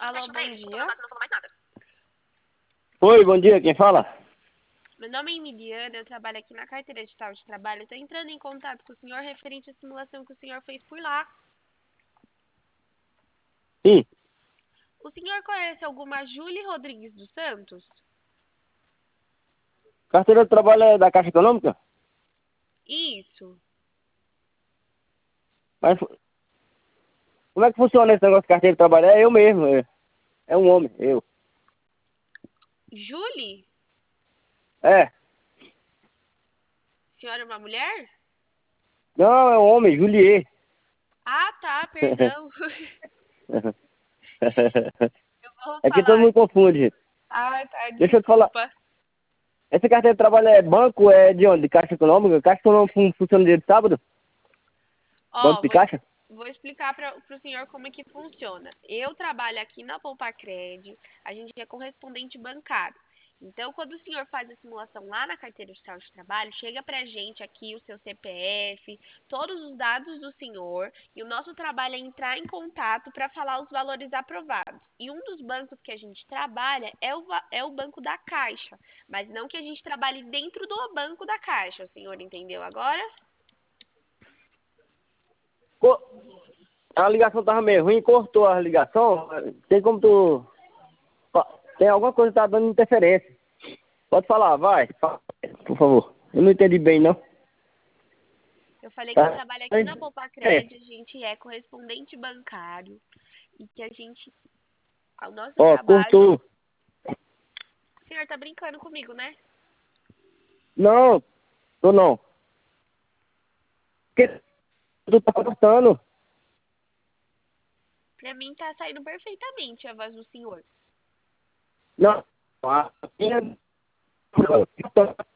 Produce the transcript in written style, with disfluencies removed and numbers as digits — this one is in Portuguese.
Alô, bom dia. Oi, bom dia, quem fala? Meu nome é Emiliana, eu trabalho aqui na carteira digital de trabalho. Estou entrando em contato com o senhor referente à simulação que o senhor fez por lá. Sim, O senhor conhece alguma Júlia Rodrigues dos Santos? carteira de trabalho é da Caixa Econômica? Isso. Mas como é que funciona esse negócio de carteira de trabalho? É eu mesmo, é um homem, eu. Julie? É, Senhora é uma mulher? não, é um homem, Juliet. Ah, tá, perdão. Eu vou É que todo falar. mundo confunde, gente. Ah, tá, Deixa eu te falar, desculpa. essa carteira de trabalho é banco, é de onde? De Caixa Econômica? Caixa Econômica funciona dia de sábado? Banco Ó, de Caixa? vou explicar para o senhor como é que funciona. Eu trabalho aqui na Poupacred, a gente é correspondente bancário. Então, quando o senhor faz a simulação lá na carteira digital de trabalho, chega para a gente aqui o seu CPF, todos os dados do senhor, e o nosso trabalho é entrar em contato para falar os valores aprovados. E um dos bancos que a gente trabalha é o banco da Caixa, mas não que a gente trabalhe dentro do banco da Caixa, o senhor entendeu agora? Co- A ligação tava meio ruim, cortou a ligação. Tem como tu... Tem alguma coisa que tá dando interferência. Pode falar, vai. Fala, por favor. Eu não entendi bem, não. Eu falei que eu Tá? trabalho aqui na Poupacred, a gente é correspondente bancário e que o nosso Ó, trabalho. cortou. O senhor tá brincando comigo, né? Não, tô não. Porque tu tá cortando. Pra mim tá saindo perfeitamente a voz do senhor. Não. A minha...